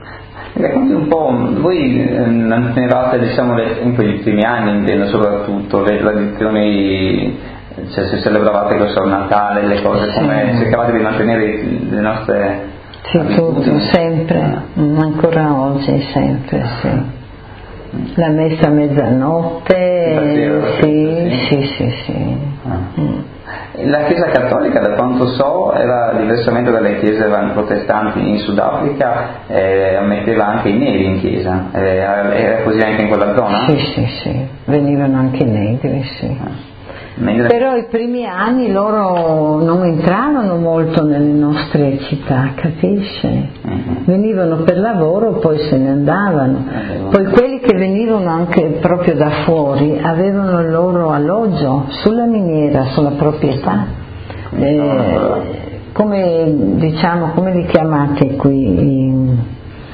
Racconti un po', voi mantenevate, diciamo, in quegli ultimi anni, intendo, soprattutto le tradizioni, cioè se celebravate questo Natale, le cose, come cercavate di mantenere le nostre abitudini? Tutto, sempre, ancora oggi, sempre, sì. La messa a mezzanotte, sì. La Chiesa Cattolica, da quanto so, era diversamente dalle chiese protestanti in Sudafrica, ammetteva anche i neri in chiesa. Era così anche in quella zona? Sì, venivano anche i negri, sì. Però i primi anni loro non entravano molto nelle nostre città, capisci? Venivano per lavoro, poi se ne andavano. Poi quelli che venivano anche proprio da fuori avevano il loro alloggio sulla miniera, sulla proprietà. Come li chiamate qui?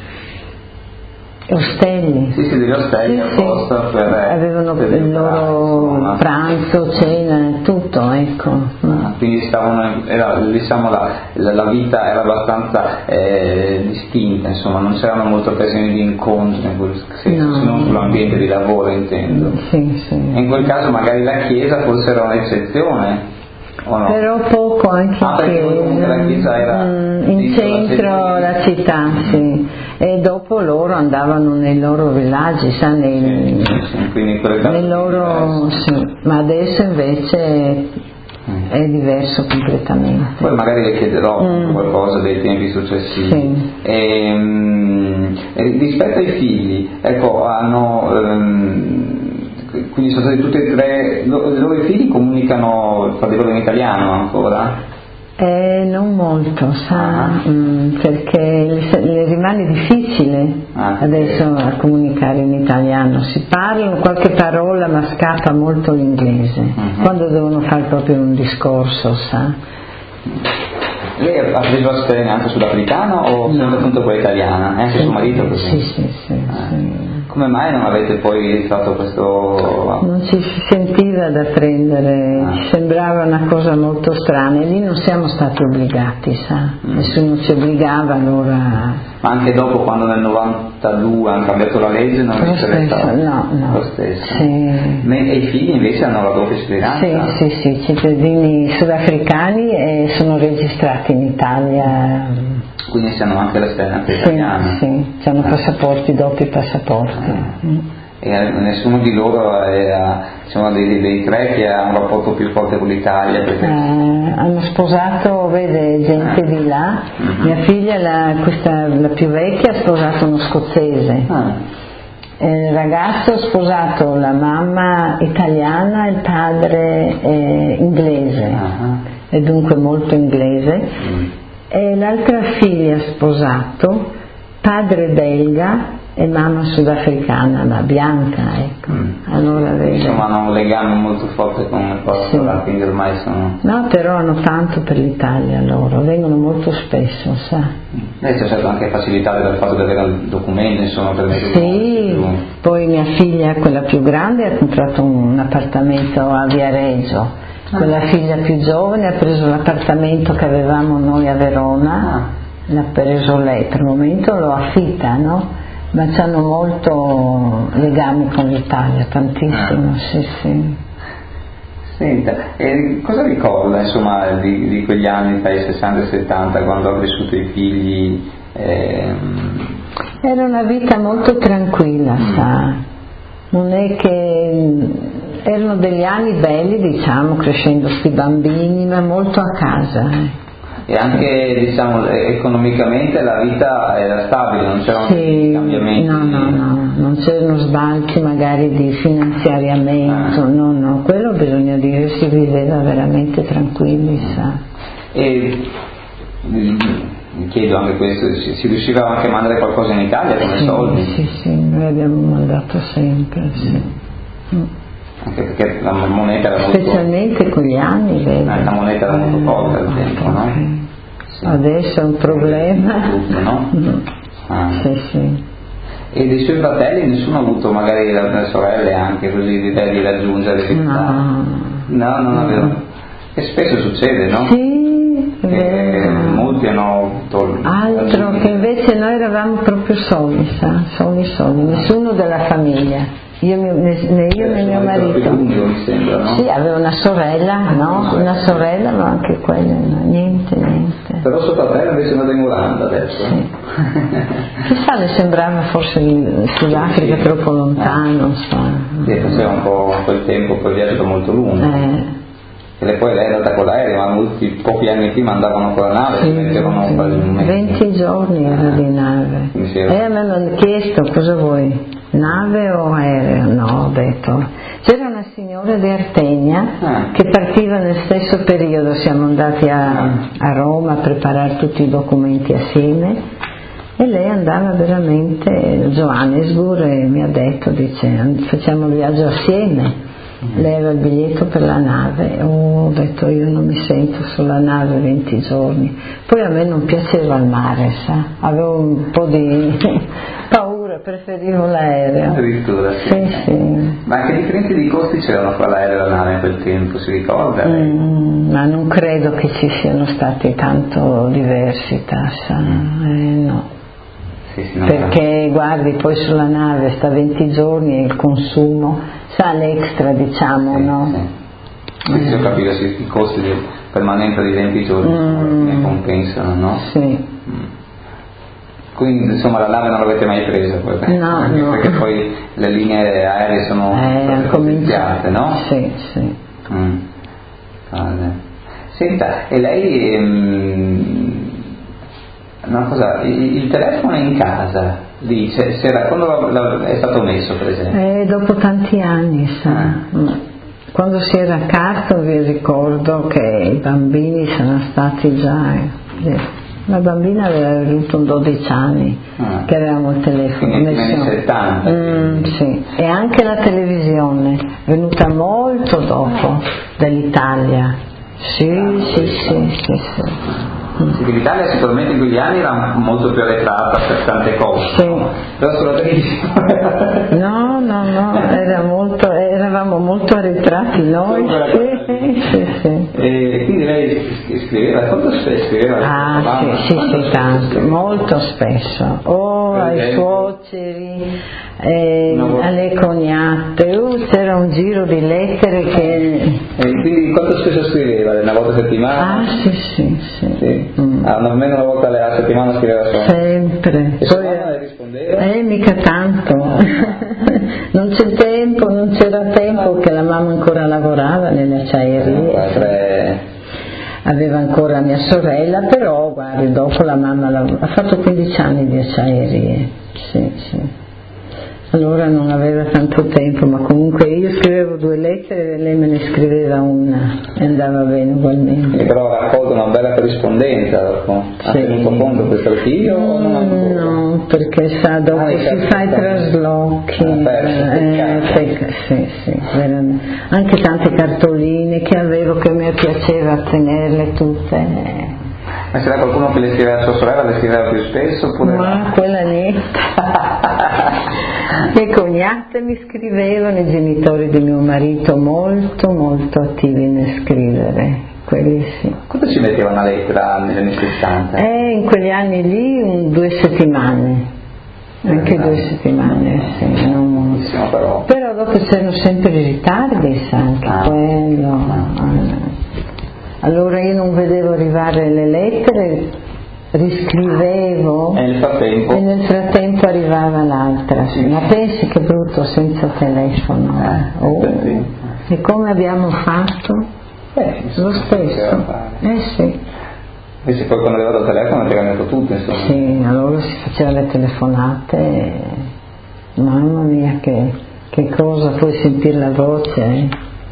Ostelli. Sì, degli ostelli apposta per avevano il loro pranzo, cena, tutto, ecco. Quindi diciamo la vita era abbastanza distinta, insomma, non c'erano molte occasioni di incontro in quel senso, se non sull'ambiente di lavoro, intendo. Sì. E in quel caso magari la chiesa forse era un'eccezione. O no? Però poco anche comunque la chiesa era in centro la città, sì. E dopo loro andavano nei loro villaggi, nei loro, ma adesso invece è diverso completamente. Poi magari le chiederò qualcosa dei tempi successivi. Rispetto ai figli, ecco, quindi sono stati tutti e tre, i loro figli comunicano fra di loro in italiano ancora? Non molto, perché le rimane difficile adesso a comunicare in italiano. Si parlano qualche parola ma scappa molto l'inglese quando devono fare proprio un discorso, sa. Lei ha preso la cittadinanza anche sudafricana o sempre appunto quella italiana? Anche suo marito così? Sì. Come mai non avete poi fatto questo? Non ci si sentiva da prendere, ci sembrava una cosa molto strana e lì non siamo stati obbligati, sa? Nessuno ci obbligava allora. Ma anche dopo, quando nel 92 hanno cambiato la legge, non vi interessava? No. Lo stesso. Sì. E i figli invece hanno la doppia cittadinanza? Sì, cittadini sudafricani e sono registrati in Italia. Quindi hanno anche la cittadinanza italiana? Sì, hanno passaporti, doppi passaporti. E nessuno di loro diciamo, dei tre che ha un rapporto più forte con l'Italia? Perché... hanno sposato, vede, gente di là. Mia figlia, la più vecchia, ha sposato uno scozzese. Il ragazzo ha sposato la mamma italiana e il padre inglese, e dunque molto inglese. E l'altra figlia ha sposato padre belga e mamma sudafricana, ma bianca, ecco. Allora insomma hanno un legame molto forte con il posto, quindi ormai sono... No, però hanno tanto per l'Italia loro, vengono molto spesso, sa. Lei c'è stato anche facilità dal fatto di avere un documento, insomma, per mettere Sì, poi mia figlia, quella più grande, ha comprato un appartamento a Viareggio. Quella figlia più giovane ha preso l'appartamento che avevamo noi a Verona, l'ha preso lei, per il momento lo affitta, no? Ma c'hanno molto legame con l'Italia, tantissimo, sì. Senta, cosa ricorda insomma di quegli anni tra i 60 e i 70 quando ha cresciuto i figli? Era una vita molto tranquilla, sa, non è che erano degli anni belli, diciamo, crescendo sti bambini, ma molto a casa. E anche, diciamo, economicamente la vita era stabile, non c'erano cambiamenti? No, non c'erano sbalzi magari di finanziariamento, no, quello bisogna dire, si viveva veramente tranquilli, sa. E mi chiedo anche questo, si riusciva anche a mandare qualcosa in Italia come soldi? Sì, noi abbiamo mandato sempre, Anche perché la moneta era molto... Specialmente con gli anni, vedi. La moneta era molto forte al tempo, no? Sì. Adesso è un problema. Tutto, no? Sì. E dei suoi fratelli nessuno ha avuto, magari le sorelle anche così, l'idea di raggiungere No, non avevo. E spesso succede, no? Sì, è vero. molti hanno avuto altro che invece noi eravamo proprio soli, soli, nessuno della famiglia. Né io né mio marito. Mi sembra, no? Sì, aveva una sorella, no? Una sorella, ma anche quella, no? Niente. Però suo fratello invece è andato in Olanda adesso. Sì. Chissà, le sembrava forse il Sudafrica troppo lontano, non so. Sì, faceva un po' quel tempo, poi viaggio molto lungo. E poi lei è andata con l'aereo, ma pochi anni prima andavano con la nave, si mettevano un po' di momento. 20 giorni era di nave. E a me mi hanno chiesto cosa vuoi, nave o aereo? No, ho detto. C'era una signora di Artegna che partiva nel stesso periodo, siamo andati a Roma a preparare tutti i documenti assieme e lei andava veramente a Johannesburg e mi ha detto, dice, facciamo il viaggio assieme. Lei aveva il biglietto per la nave, ho detto io non mi sento sulla nave 20 giorni, poi a me non piaceva il mare, avevo un po' di paura, preferivo l'aereo. Addirittura sì. Ma che differenze di costi c'erano fra l'aereo e la nave in quel tempo, si ricorda? Ma non credo che ci siano stati tanto diversità, no. Perché guardi, poi sulla nave sta 20 giorni e il consumo l'extra, diciamo, no? Sì, ho capito, i costi di permanenza di 20 giorni ne compensano, no? Sì. Quindi insomma la nave non l'avete mai presa poi? No. Perché poi le linee aeree sono potenziate, no? Sì. Senta, e lei una cosa, il telefono è in casa, dice, quando è stato messo per esempio? Dopo tanti anni, quando si era a Carton vi ricordo che i bambini sono stati già, la bambina aveva avuto 12 anni che avevamo il telefono messo. Negli anni 70. Sì, e anche la televisione è venuta molto dopo dall'Italia. Sì. Sì, l'Italia sicuramente in quegli anni era molto più arretrata per tante cose, però sulla televisione no, eravamo molto arretrati noi. Sì. E quindi lei scriveva, quanto spesso scriveva? Sì, tanto, molto spesso, ai suoceri, alle cognate, c'era un giro di lettere che... E quindi quanto spesso scriveva? Una volta a settimana? Sì. Almeno una volta a settimana scriveva solo? Sempre. E sua mamma le rispondeva? Mica tanto. Non c'era tempo che la mamma ancora lavorava nelle acciaierie. Aveva ancora mia sorella, però guardi, dopo la mamma ha fatto 15 anni di acciaierie. Sì. Allora non aveva tanto tempo, ma comunque io scrivevo 2 lettere e lei me ne scriveva una e andava bene ugualmente. E però ha raccolto una bella corrispondenza dopo? Ha tenuto conto questo archivio o non ancora? No, perché dopo si fa i traslochi. Sì, veramente. Anche tante cartoline che avevo che mi piaceva tenerle tutte. Ma c'era qualcuno che le scriveva a sua sorella, le scriveva più spesso oppure no? Quella niente. Le cognate mi scrivevano, i genitori di mio marito molto attivi nel scrivere, quelli sì. Quanto ci metteva una lettera negli anni 60? In quegli anni lì 2 settimane, anche 2 settimane, sì. Però dopo c'erano sempre i ritardi, anche quello. Allora io non vedevo arrivare le lettere, riscrivevo e nel frattempo arrivava l'altra. Ma pensi che brutto senza telefono. E come abbiamo fatto? Lo stesso. Sì. Invece poi quando è arrivato il telefono ti è cambiato tutto, insomma. Sì, allora si faceva le telefonate, mamma mia che cosa, puoi sentire la voce.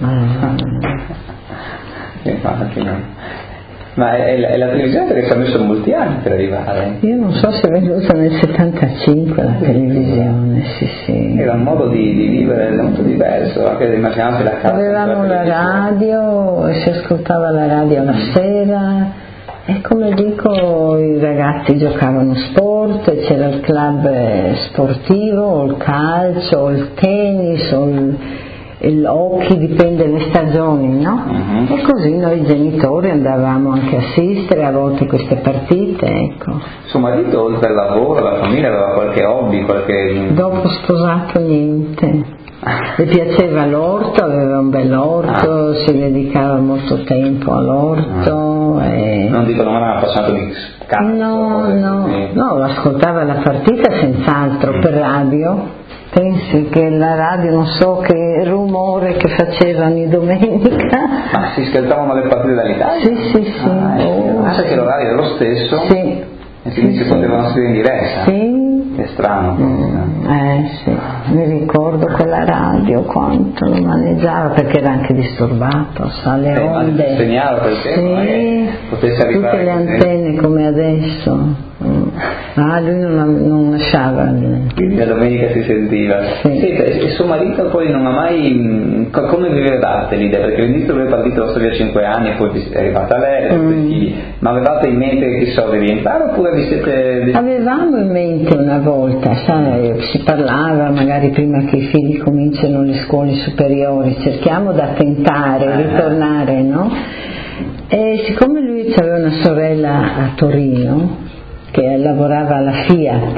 Infatti no. Ma è la televisione perché ci ha messo molti anni per arrivare. Io non so se è venuta nel 75 la televisione, sì. Era un modo di vivere molto diverso, anche immaginate la casa. Avevamo la radio e si ascoltava la radio la sera e come dico i ragazzi giocavano sport, c'era il club sportivo, o il calcio, o il tennis, occhi, dipende dalle stagioni, no? E così noi genitori andavamo anche a assistere a volte queste partite, ecco. Suo marito oltre al lavoro, alla famiglia, aveva qualche hobby, Dopo sposato niente. Le piaceva l'orto, aveva un bel orto, si dedicava molto tempo all'orto. Non dico non era appassionato di calcio? No, ascoltava la partita senz'altro per radio. Pensi che la radio, non so che rumore che faceva ogni domenica. Ma si scherzavano le partite dall'Italia? Sì. Sai che l'orario era lo stesso? Sì. E quindi si potevano scrivere in diretta? Sì. Che strano. Sì, mi ricordo quella radio quanto lo maneggiava, perché era anche disturbato, sa, le onde. Ma segnava per te, potesse arrivare tutte le antenne come adesso. Lui non lasciava. Quindi la domenica si sentiva. Sì. E suo marito poi non ha mai. Come vivevate l'idea? Perché all'inizio voi partite la storia a 5 anni, poi è arrivata lei, figli. Ma avevate in mente che so di rientrare oppure vi siete. Avevamo in mente una volta, sai, si parlava magari prima che i figli cominciano le scuole superiori, cerchiamo da tentare, ritornare, no? E siccome lui aveva una sorella a Torino che lavorava alla Fiat,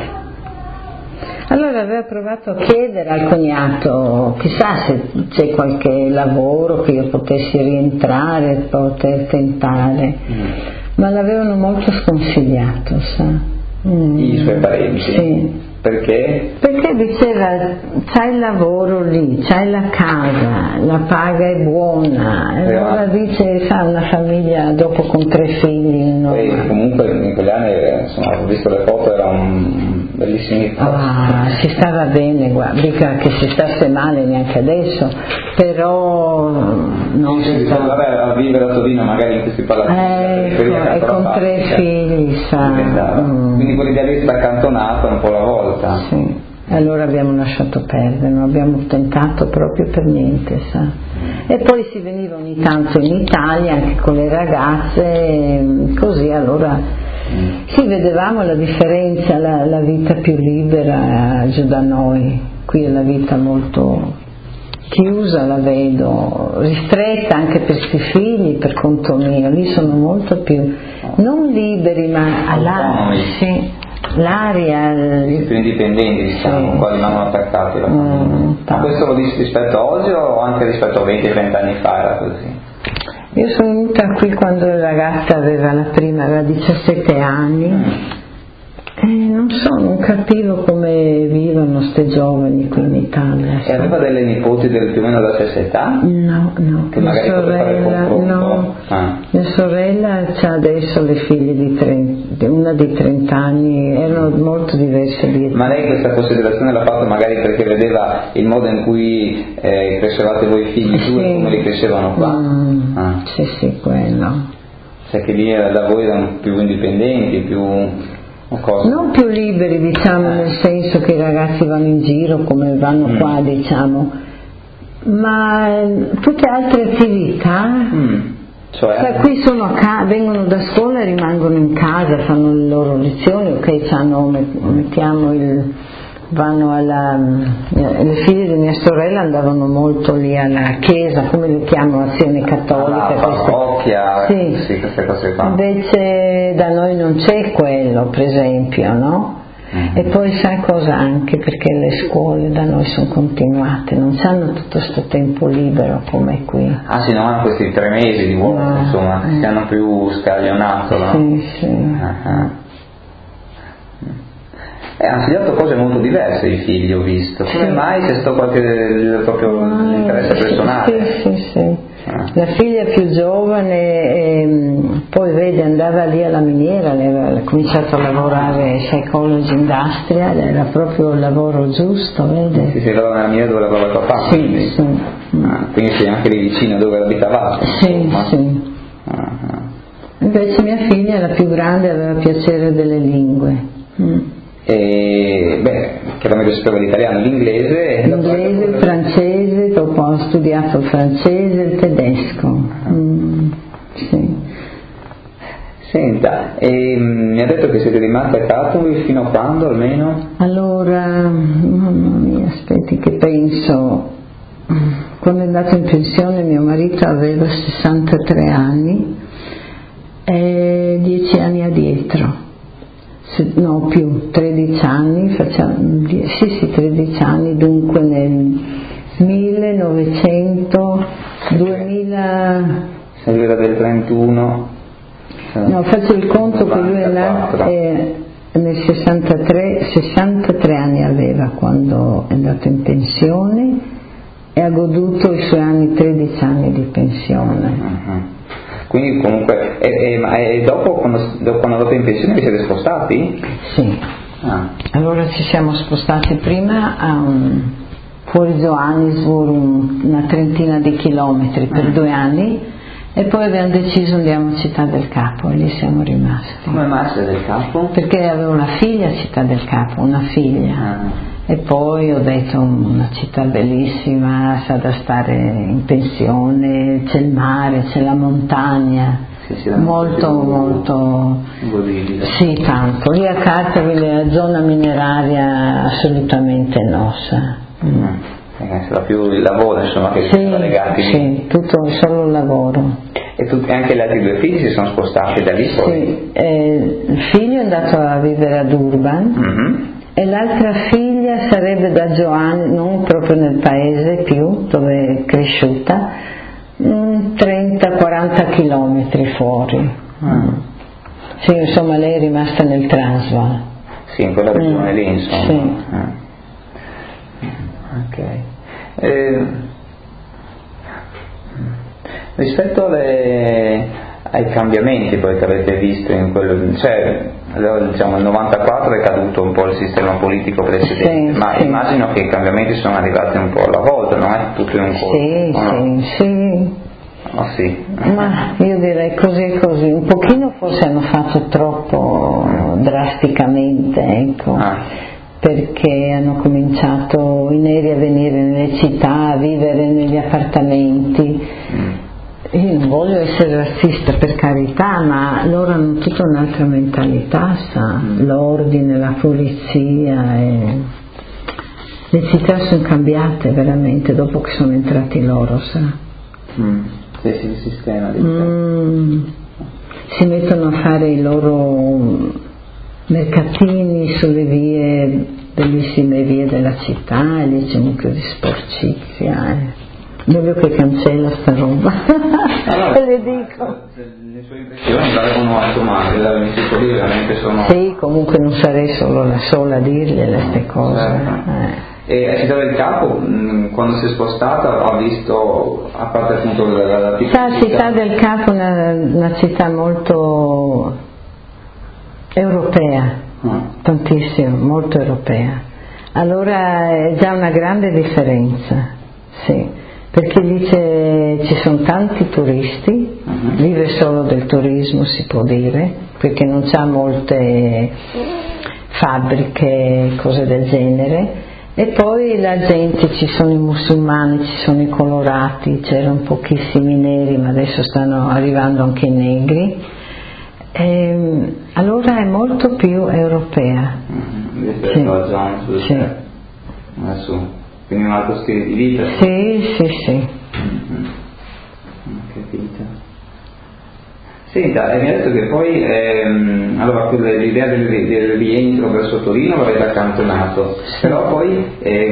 allora aveva provato a chiedere al cognato, chissà se c'è qualche lavoro che io potessi rientrare, poter tentare, ma l'avevano molto sconsigliato, sa. I suoi parenti? Sì. Perché? Perché diceva, c'hai il lavoro lì, c'hai la casa, la paga è buona, e allora dice, fa una famiglia dopo con 3 figli. No? E comunque in quegli anni, insomma, ho visto le foto, era un bellissimo. Si stava bene, guarda, mica che si stasse male neanche adesso, però non si sta. A vivere a Torino magari in questi palazzi. E con 3 figli, sa. Quindi quell'idea lì sta accantonata un po' alla volta. Sì, allora abbiamo lasciato perdere, non abbiamo tentato proprio per niente, sa. E poi si veniva ogni tanto in Italia anche con le ragazze, così allora sì, vedevamo la differenza, la vita più libera giù da noi, qui è la vita molto chiusa, la vedo, ristretta anche per questi figli, per conto mio, lì sono molto più, non liberi ma l'aria più indipendenti, diciamo, qua rimangono attaccati alla famiglia. Ma questo lo dici rispetto a oggi o anche rispetto a 20-30 anni fa era così? Io sono venuta qui quando la ragazza aveva 17 anni e non so, non capivo come vivono ste giovani qui in Italia. E aveva delle nipoti più o meno della stessa età? No, che magari mia sorella c'ha adesso le figlie una di 30 anni, erano molto diverse di età. Ma lei questa considerazione l'ha fatta magari perché vedeva il modo in cui crescevate voi figli tu e come li crescevano qua? Sì, quello. Cioè che lì da voi erano più indipendenti, più. Non più liberi, diciamo, nel senso che i ragazzi vanno in giro come vanno qua, diciamo, ma tutte altre attività. Cioè qui sono vengono da scuola e rimangono in casa, fanno le loro lezioni, le figlie di mia sorella andavano molto lì alla chiesa, come le chiamo, azione cattolica, parrocchia, sì, queste cose qua. Invece da noi non c'è quello, per esempio, no? E poi sai cosa anche, perché le scuole da noi sono continuate, non hanno tutto questo tempo libero come qui. Sì, non hanno questi 3 mesi di vuoto, insomma, si hanno più scaglionato, no? Sì. Hanno studiato cose molto diverse i figli, ho visto. Come mai c'è stato proprio interesse personale? Sì. La figlia più giovane poi vede, andava lì alla miniera, aveva cominciato a lavorare Psychology Industrial, era proprio il lavoro giusto, vede? Sì, lavorava nella miniera dove lavorava il papà. Sì. Quindi sei anche lì vicino dove abitavate? Sì. Invece mia figlia, la più grande, aveva piacere delle lingue. Chiaramente sapeva l'italiano, l'inglese, il francese, dopo ho studiato il francese e il tedesco. Sì. Senta, mi ha detto che siete rimasti a Catonville fino a quando almeno? Allora, mamma mia, aspetti che penso, quando è andato in pensione mio marito aveva 63 anni, e 10 anni addietro, no più, 13 anni, 13 anni, dunque nel 2000, se lui era del 31, no, faccio il conto che lui è nato nel 63 anni aveva quando è andato in pensione e ha goduto i suoi 13 anni di pensione. Quindi comunque, e dopo quando è andato in pensione vi siete spostati? Sì. Allora ci siamo spostati prima fuori Johannesburg, una trentina di chilometri per 2 anni, e poi abbiamo deciso andiamo a Città del Capo e lì siamo rimasti. Come mai Città del Capo? Perché avevo una figlia a Città del Capo, una figlia. E poi ho detto una città bellissima, sa da stare in pensione, c'è il mare, c'è la montagna, molto godibile. Sì, tanto. Lì a Cartaville la zona mineraria assolutamente no. Sarà più il lavoro insomma che sono legati. Sì, tutto solo il lavoro. E anche gli altri 2 figli si sono spostati da lì poi? Sì, il figlio è andato a vivere ad Urban. E l'altra figlia sarebbe da Johannesburg, non proprio nel paese più, dove è cresciuta, 30-40 chilometri fuori. Sì, insomma lei è rimasta nel Transvaal. Sì, in quella regione lì insomma. Sì. Ok. Rispetto ai cambiamenti poi che avete visto in quello, cioè diciamo il 94 è caduto un po' il sistema politico precedente, ma immagino che i cambiamenti sono arrivati un po' alla volta, non è tutto in un colpo. Sì. Ma io direi così, un pochino forse hanno fatto troppo drasticamente, ecco. Perché hanno cominciato i neri a venire nelle città, a vivere negli appartamenti. Io non voglio essere razzista, per carità, ma loro hanno tutta un'altra mentalità, l'ordine, la polizia, e le città sono cambiate veramente dopo che sono entrati loro, sa. Il sistema si mettono a fare i loro mercatini sulle bellissime vie della città, e lì c'è un mucchio di sporcizia. Meglio che cancella sta roba. Le dico. Le sue impressioni valgono automatiche, veramente sono. Sì, comunque non sarei solo la sola a dirgliele queste cose. E a Città del Capo, quando si è spostata, ha visto, a parte appunto la Città del Capo è una città molto europea, tantissimo, molto europea. Allora è già una grande differenza, sì, perché lì ci sono tanti turisti, vive solo del turismo si può dire, perché non c'ha molte fabbriche, cose del genere. E poi la gente, ci sono i musulmani, ci sono i colorati, c'erano pochissimi neri, ma adesso stanno arrivando anche i negri. Allora è molto più europea. Sì. Quindi un altro stile di vita? Sì. Ho capito. Senta, mi ha detto che poi allora l'idea del rientro verso Torino l'avete accantonato, però poi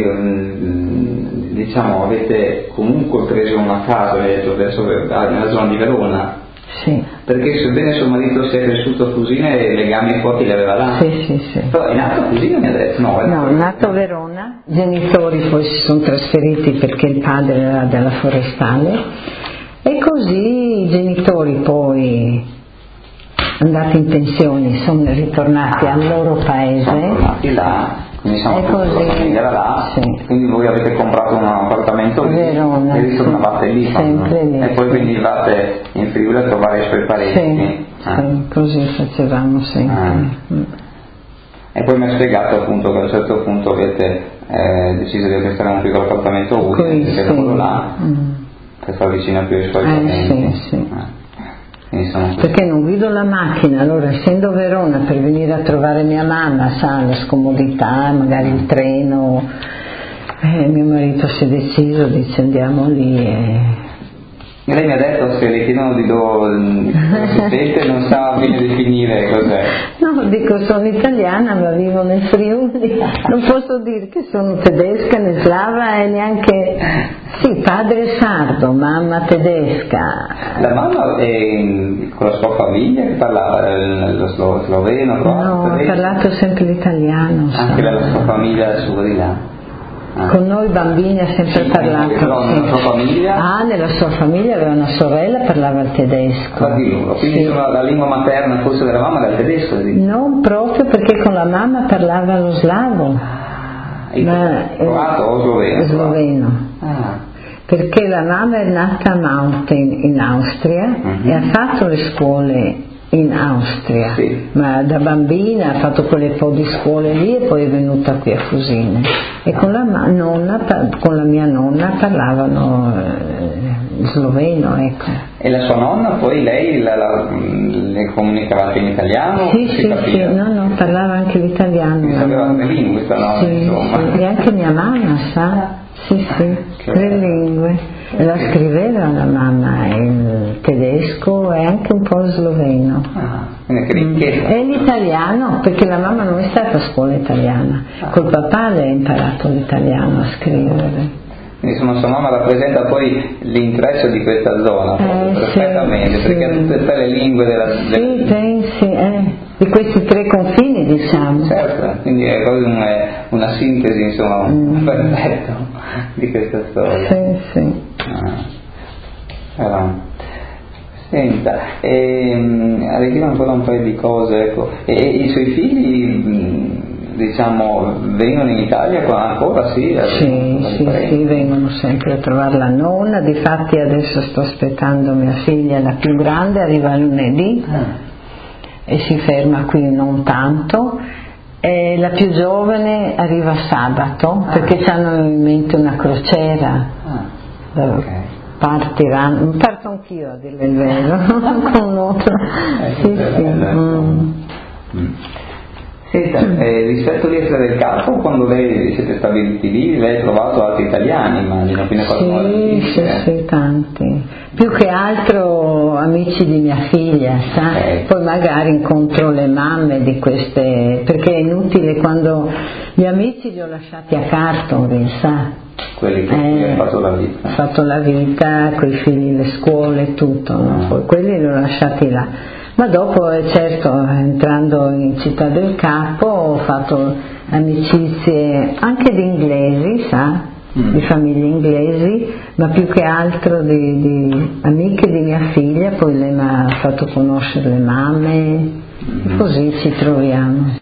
diciamo avete comunque preso una casa, avete detto, nella zona di Verona. Sì. Perché sebbene suo marito sia cresciuto a Fusina e legami forti li aveva là. Sì. Però è nato a Fusina, mi ha detto? No, è nato a Verona. I genitori poi si sono trasferiti perché il padre era della forestale. E così i genitori poi, andati in pensione, sono ritornati al loro paese. Sono tornati là, quindi e così, era là, sì. Quindi voi avete comprato un appartamento lì Verona, e ritornavate lì, sempre lì, e poi venivate in Friuli a trovare i suoi parenti. Sì, così facevamo sempre. E poi mi ha spiegato appunto che a un certo punto avete deciso di acquistare un piccolo appartamento utile, che era quello là. Per far vicino più ai suoi parenti. Sì. Perché non guido la macchina, allora essendo a Verona per venire a trovare mia mamma, sa, la scomodità, magari il treno, Mio marito si è deciso, dice andiamo lì e lei mi ha detto se le chiedono di dove si sente non sa bene definire cos'è. No, dico sono italiana ma vivo nel Friuli, non posso dire che sono tedesca né slava e neanche, sì, padre sardo, mamma tedesca. La mamma con la sua famiglia che parlava lo sloveno? No, ha parlato sempre l'italiano. Anche la sua famiglia sua di là? Con noi bambini ha sempre parlato. Però nella sua famiglia? Nella sua famiglia aveva una sorella che parlava il tedesco. Quindi la lingua materna forse della mamma era il tedesco? Non proprio, perché con la mamma parlava lo slavo. Croato o sloveno? Sloveno. Perché la mamma è nata a Mountain in Austria e ha fatto le scuole in Austria, ma da bambina ha fatto quelle po' di scuole lì e poi è venuta qui a Fusine e con la mia nonna parlavano sloveno, ecco. E la sua nonna poi lei le comunicavate in italiano? Sì, no, parlava anche l'italiano. Sapeva tre lingue questa nonna, insomma. E anche mia mamma sa, sì, 3 lingue. La scriveva la mamma il tedesco e anche un po' lo sloveno. E l'italiano, perché la mamma non è stata a scuola italiana, col papà lei ha imparato l'italiano a scrivere. Insomma sua mamma rappresenta poi l'interesse di questa zona perfettamente, perché ha tutte le lingue di questi 3 confini, diciamo. Certo, quindi è proprio una sintesi, insomma, perfetta di questa storia. Sì. Senta, arriviamo ancora un paio di cose, ecco. E i suoi figli, diciamo, vengono in Italia ancora? Sì, vengono sempre a trovare la nonna. Difatti adesso sto aspettando mia figlia, la più grande, arriva lunedì e si ferma qui non tanto, e la più giovane arriva sabato perché hanno in mente una crociera. Parto anch'io a dire il vero con loro. Senta, rispetto all'Istria del Capo, quando lei siete stabiliti lì, lei ha trovato altri italiani, immagino, fino a qualcuno? Sì, tanti. Più che altro amici di mia figlia, sa? Poi magari incontro le mamme di queste, perché è inutile quando gli amici li ho lasciati a Cartonville, sa? Quelli che hanno fatto la vita. Fatto la vita, coi figli, le scuole, tutto, no? Poi quelli li ho lasciati là. Ma dopo, certo, entrando in Città del Capo ho fatto amicizie anche di inglesi, sa? Di famiglie inglesi, ma più che altro di amiche di mia figlia, poi lei mi ha fatto conoscere le mamme, e così ci troviamo.